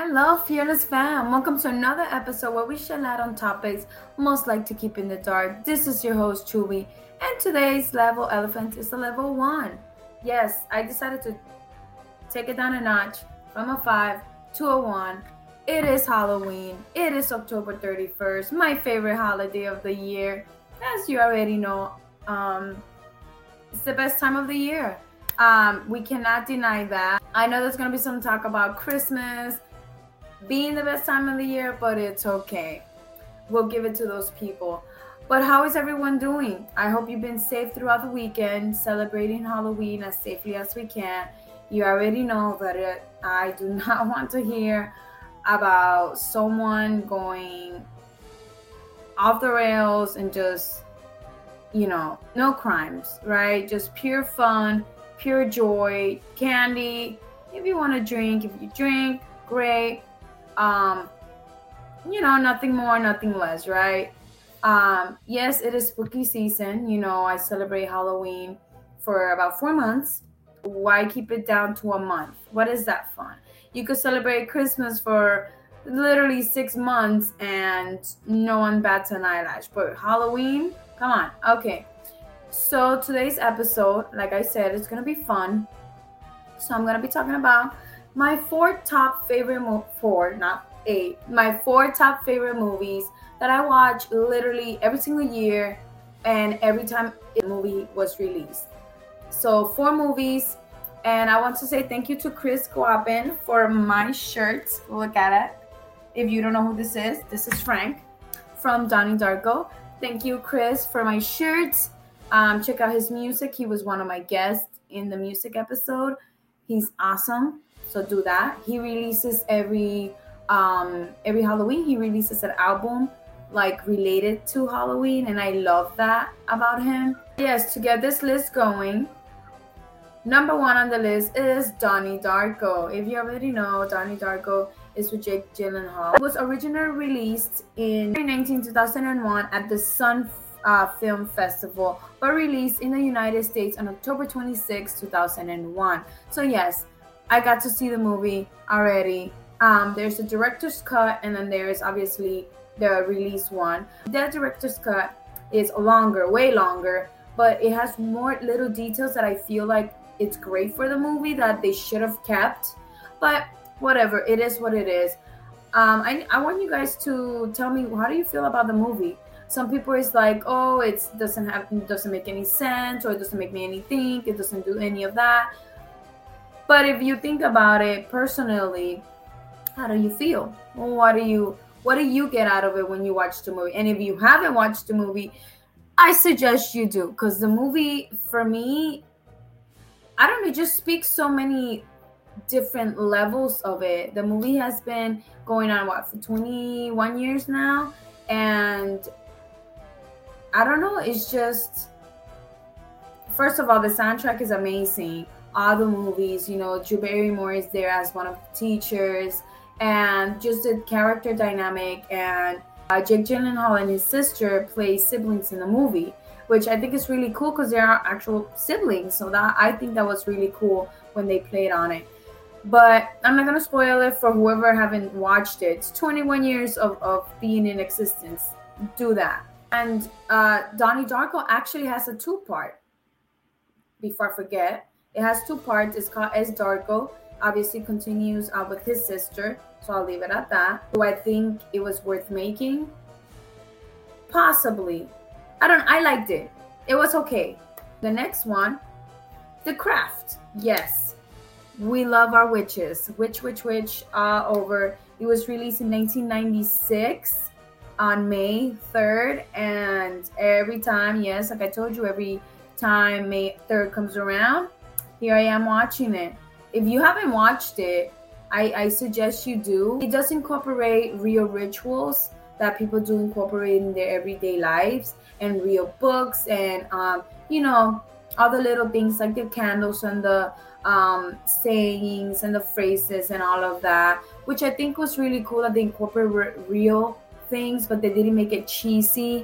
Hello, Fearless Fam. Welcome to another episode where we shed light on topics most like to keep in the dark. This is your host, Chewy, and today's level elephant is the level 1. Yes, I decided to take it down a notch from a 5 to a 1. It is Halloween. It is October 31st, my favorite holiday of the year. As you already know, it's the best time of the year. We cannot deny that. I know there's going to be some talk about Christmas being the best time of the year, but it's okay. We'll give it to those people. But how is everyone doing? I hope you've been safe throughout the weekend, celebrating Halloween as safely as we can. You already know that I do not want to hear about someone going off the rails and just, no crimes, right? Just pure fun, pure joy, candy. If you want to drink, if you drink, great. Nothing more, nothing less, right? Yes, it is spooky season. I celebrate Halloween for about 4 months. Why keep it down to a month? What is that fun? You could celebrate Christmas for literally 6 months and no one bats an eyelash. But Halloween, come on. Okay. So today's episode, like I said, it's going to be fun. So I'm going to be talking about my 4 top favorite my 4 top favorite movies that I watch literally every single year and every time a movie was released. So 4 movies, and I want to say thank you to Chris Guapin for my shirt. Look at it. If you don't know who this is Frank from Donnie Darko. Thank you, Chris, for my shirts. Check out his music. He was one of my guests in the music episode. He's awesome. So do that. He releases every Halloween. He releases an album related to Halloween, and I love that about him. Yes, to get this list going, number 1 on the list is Donnie Darko. If you already know, Donnie Darko is with Jake Gyllenhaal. It was originally released in 2001 at the Sun Film Festival, but released in the United States on October 26, 2001. So yes, I got to see the movie already. There's a director's cut, and then there's obviously the release one. The director's cut is longer, way longer, but it has more little details that I feel like it's great for the movie that they should have kept. But whatever, it is what it is. I want you guys to tell me, how do you feel about the movie? Some people is like, oh, it doesn't make any sense, or it doesn't make me any think, it doesn't do any of that. But if you think about it personally, how do you feel? What do you get out of it when you watch the movie? And if you haven't watched the movie, I suggest you do, because the movie, for me, I don't know, it just speaks so many different levels of it. The movie has been going on for 21 years now, and I don't know, it's just, first of all, the soundtrack is amazing. All the movies, Drew Barrymore is there as one of the teachers, and just the character dynamic, and Jake Gyllenhaal and his sister play siblings in the movie, which I think is really cool because they are actual siblings. So that, I think that was really cool when they played on it. But I'm not gonna spoil it for whoever haven't watched it. It's 21 years of being in existence. Do that. And Donnie Darko actually has a 2-part. Before I forget, it has 2 parts. It's called S. Darko. Obviously continues with his sister, so I'll leave it at that. Do I think it was worth making? Possibly. I liked it. It was okay. The next one, The Craft. Yes, we love our witches. Witch over. It was released in 1996 on May 3rd, and every time, yes, like I told you, every time May 3rd comes around, here I am watching it. If you haven't watched it, I suggest you do. It does incorporate real rituals that people do incorporate in their everyday lives, and real books, and all the little things like the candles and the sayings and the phrases and all of that, which I think was really cool that they incorporate real things, but they didn't make it cheesy,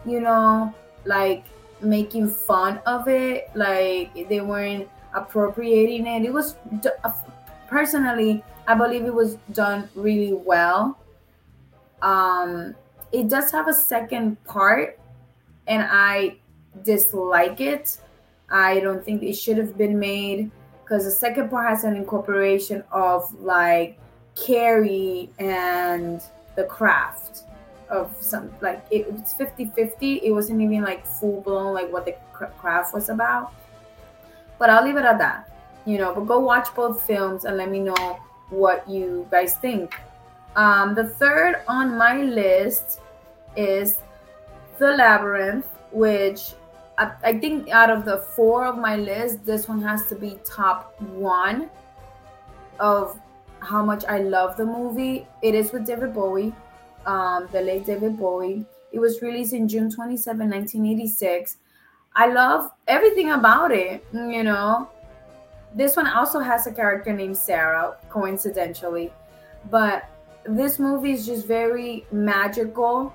like making fun of it, like they weren't appropriating it. It was personally, I believe it was done really well. Um, it does have a second part, and I dislike it. I don't think it should have been made because the second part has an incorporation of like Carrie and the craft of some like it's 50-50. It wasn't even like full blown like what the craft was about. But I'll leave it at that. But go watch both films and let me know what you guys think. The third on my list is The Labyrinth, which I think out of the four of my list, this one has to be top one of how much I love the movie. It is with David Bowie, the late David Bowie. It was released in June 27, 1986. I love everything about it. This one also has a character named Sarah, coincidentally. But this movie is just very magical.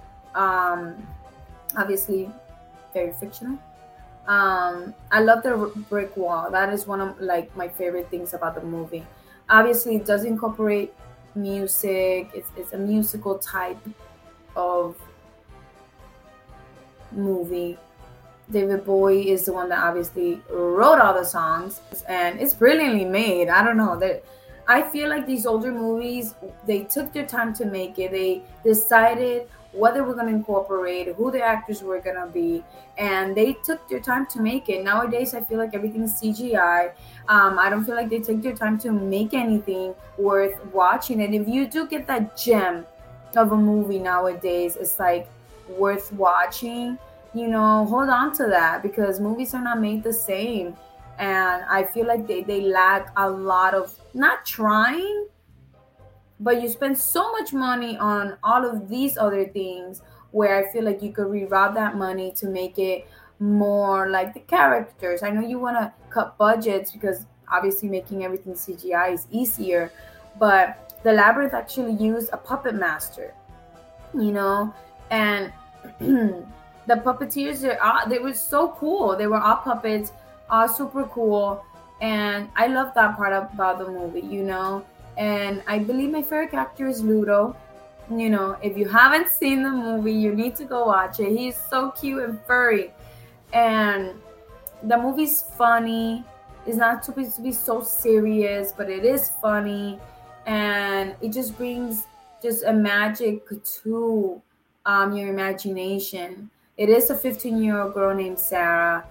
Obviously, very fictional. I love the brick wall. That is one of like my favorite things about the movie. Obviously, it does incorporate music. It's a musical type of movie. David Bowie is the one that obviously wrote all the songs, and it's brilliantly made. I don't know that. I feel like these older movies, they took their time to make it. They decided what they were going to incorporate, who the actors were going to be, and they took their time to make it. Nowadays, I feel like everything's CGI. I don't feel like they took their time to make anything worth watching. And if you do get that gem of a movie nowadays, it's like worth watching. Hold on to that, because movies are not made the same. And I feel like they lack a lot of, not trying, but you spend so much money on all of these other things where I feel like you could reroute that money to make it more like the characters. I know you want to cut budgets because obviously making everything CGI is easier, but The Labyrinth actually used a puppet master, and the puppeteers, they were so cool. They were all puppets, all super cool, and I love that part about the movie. And I believe my favorite character is Ludo. If you haven't seen the movie, you need to go watch it. He's so cute and furry, and the movie's funny. It's not supposed to be so serious, but it is funny, and it just brings just a magic to your imagination. It is a 15-year-old girl named Sarah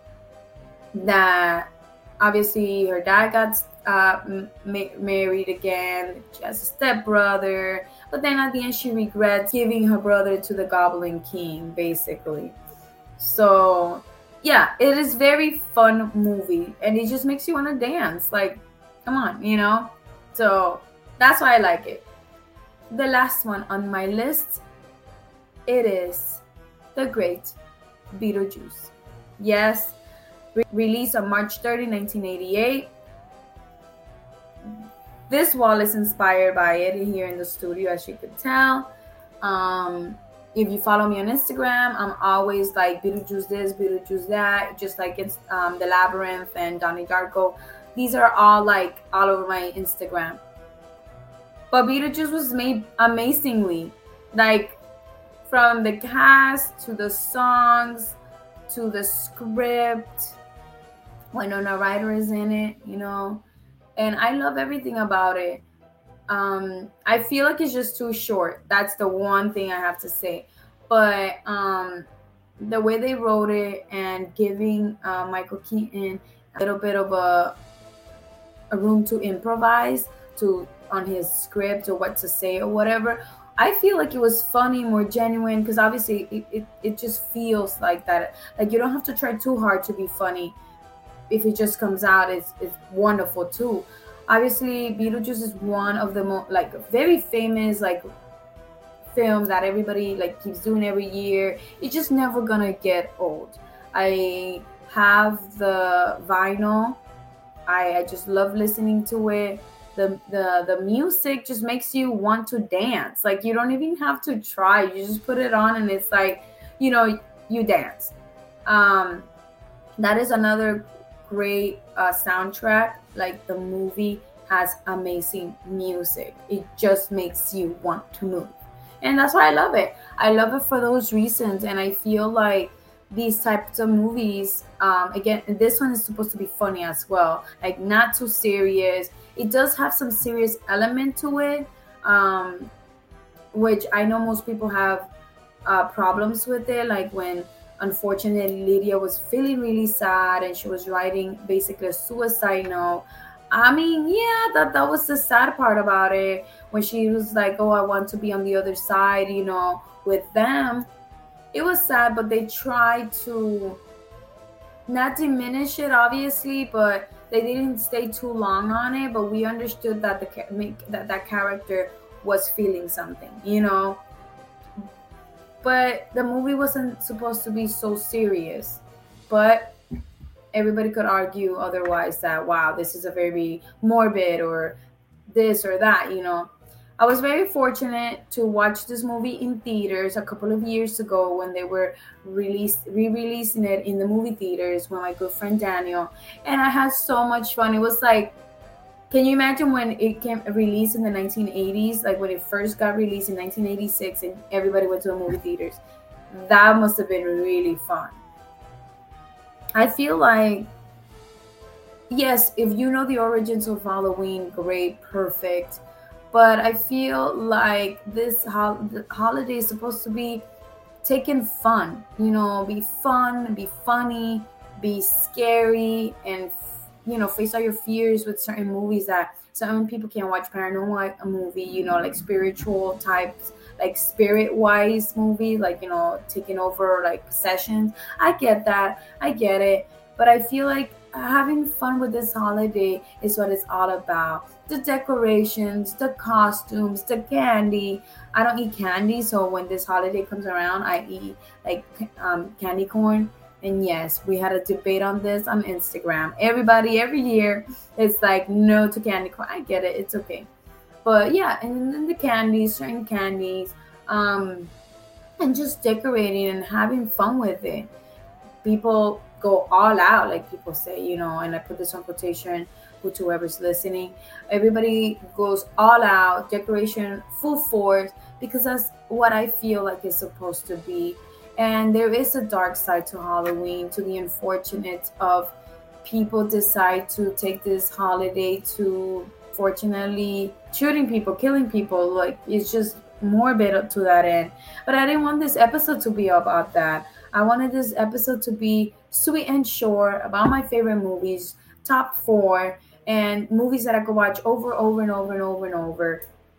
that obviously her dad got married again. She has a stepbrother, but then at the end she regrets giving her brother to the Goblin King, basically. So yeah, it is very fun movie, and it just makes you want to dance. Like, come on. So that's why I like it. The last one on my list, it is the great Beetlejuice. Yes, released on March 30, 1988. This wall is inspired by it here in the studio, as you could tell. If you follow me on Instagram, I'm always like Beetlejuice this, Beetlejuice that, just like it's The Labyrinth and Donnie Darko. These are all like all over my Instagram. But Beetlejuice was made amazingly. Like, from the cast to the songs to the script. Winona Ryder is in it, and I love everything about it. I feel like it's just too short. That's the one thing I have to say. But the way they wrote it and giving Michael Keaton a little bit of a room to improvise on his script or what to say or whatever, I feel like it was funny, more genuine, because obviously it just feels like that. Like, you don't have to try too hard to be funny. If it just comes out, it's wonderful too. Obviously, Beetlejuice is one of the very famous films that everybody keeps doing every year. It's just never gonna get old. I have the vinyl. I just love listening to it. The music just makes you want to dance. Like, you don't even have to try. You just put it on and it's like, you dance. That is another great soundtrack. Like, the movie has amazing music. It just makes you want to move. And that's why I love it. I love it for those reasons. And I feel like these types of movies, again, this one is supposed to be funny as well, like not too serious. It does have some serious element to it, which I know most people have problems with it, like when unfortunately Lydia was feeling really sad and she was writing basically a suicide note. I mean, yeah, that was the sad part about it, when she was like, oh, I want to be on the other side, with them. It was sad, but they tried to not diminish it, obviously, but they didn't stay too long on it. But we understood that that character was feeling something. But the movie wasn't supposed to be so serious. But everybody could argue otherwise, that wow, this is a very morbid or this or that. I was very fortunate to watch this movie in theaters a couple of years ago when they were re-releasing it in the movie theaters with my good friend Daniel, and I had so much fun. It was like, can you imagine when it came released in the 1980s, like when it first got released in 1986 and everybody went to the movie theaters? That must have been really fun. I feel like, yes, if you know the origins of Halloween, great, perfect. But I feel like this holiday is supposed to be taken fun, be fun, be funny, be scary, and face all your fears with certain movies that certain people can't watch. Paranormal movie, like spiritual types, like spirit wise movie, like taking over, like possessions. I get that, I get it, but I feel like having fun with this holiday is what it's all about. The decorations, the costumes, the candy. I don't eat candy, so when this holiday comes around, I eat like candy corn. And yes, we had a debate on this on Instagram. Everybody every year is like no to candy corn. I get it, it's okay. But yeah, and then the candies, certain candies, and just decorating and having fun with it. People go all out, like people say, and I put this on quotation with whoever's listening. Everybody goes all out, decoration, full force, because that's what I feel like it's supposed to be. And there is a dark side to Halloween, to the unfortunate of people decide to take this holiday to, fortunately, shooting people, killing people. Like, it's just morbid to that end. But I didn't want this episode to be about that. I wanted this episode to be sweet and short, about my favorite movies, top 4, and movies that I could watch over and over and over and over,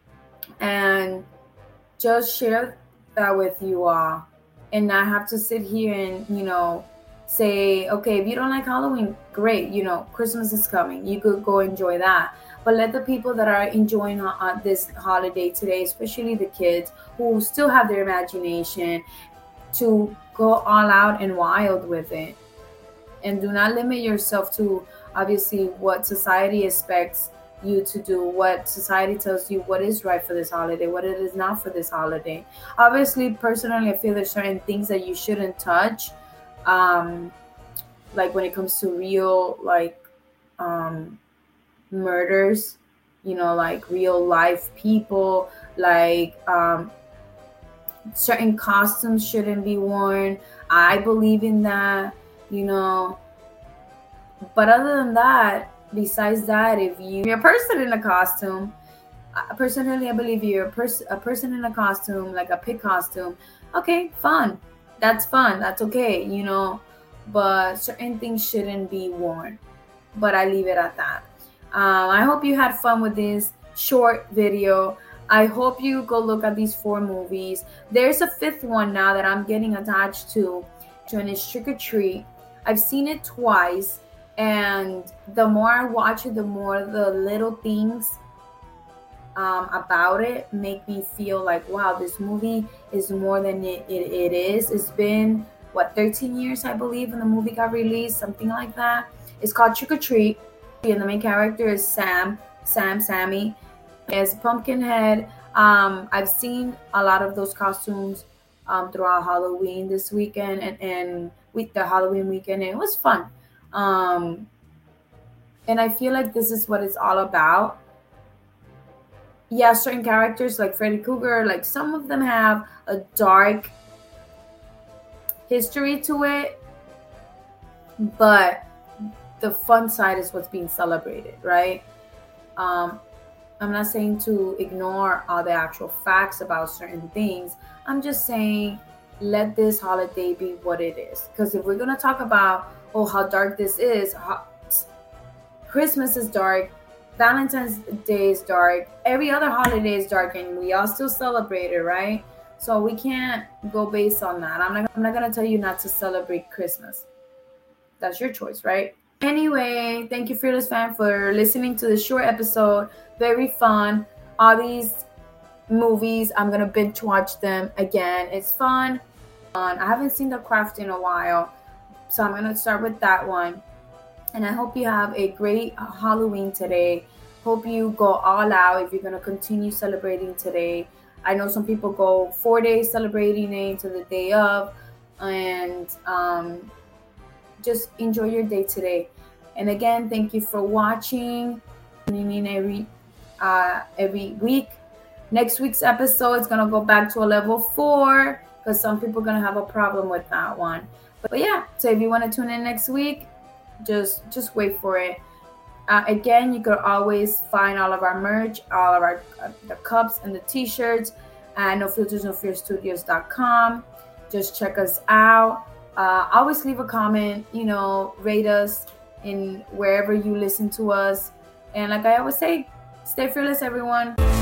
and just share that with you all, and not have to sit here and say, okay, if you don't like Halloween, great, Christmas is coming, you could go enjoy that. But let the people that are enjoying this holiday today, especially the kids who still have their imagination, to go all out and wild with it. And do not limit yourself to, obviously, what society expects you to do, what society tells you what is right for this holiday, what it is not for this holiday. Obviously, personally, I feel there's certain things that you shouldn't touch, like when it comes to real, like, murders, like real life people, like, certain costumes shouldn't be worn. I believe in that, but other than that, besides that, if you're a person in a costume, personally, I believe you're a person in a costume, like a pig costume, okay, fun, that's fun, that's okay, but certain things shouldn't be worn. But I leave it at that. I hope you had fun with this short video. I hope you go look at these 4 movies. There's a 5th one now that I'm getting attached to, and it's Trick or Treat. I've seen it twice, and the more I watch it, the more the little things about it make me feel like, wow, this movie is more than it is. It's been, 13 years, I believe, when the movie got released, something like that. It's called Trick or Treat, and the main character is Sammy. As Pumpkinhead. I've seen a lot of those costumes throughout Halloween this weekend, and with the Halloween weekend, and it was fun. And I feel like this is what it's all about. yeah, certain characters like Freddy Krueger, like some of them have a dark history to it, but the fun side is what's being celebrated, right? um I'm not saying to ignore all the actual facts about certain things. I'm just saying let this holiday be what it is, because if we're going to talk about, oh, how dark this is, Christmas is dark, Valentine's Day is dark, every other holiday is dark, and we all still celebrate it, right? So we can't go based on that. I'm not gonna tell you not to celebrate Christmas. That's your choice, right? Anyway, thank you, Fearless Fan, for listening to this short episode. Very fun. All these movies, I'm gonna binge watch them again. It's fun. I haven't seen The Craft in a while, so I'm gonna start with that one. And I hope you have a great Halloween today. Hope you go all out if you're going to continue celebrating today. I know some people go 4 days celebrating it to the day of. And just enjoy your day today. And again, thank you for watching. Every week. Next week's episode is going to go back to a level 4 because some people are going to have a problem with that one. But yeah, so if you want to tune in next week, just wait for it. Again, you could always find all of our merch, all of our the cups and the t-shirts at nofiltersnofearstudios.com. Just check us out. Always leave a comment, rate us in wherever you listen to us. And like I always say, stay fearless, everyone.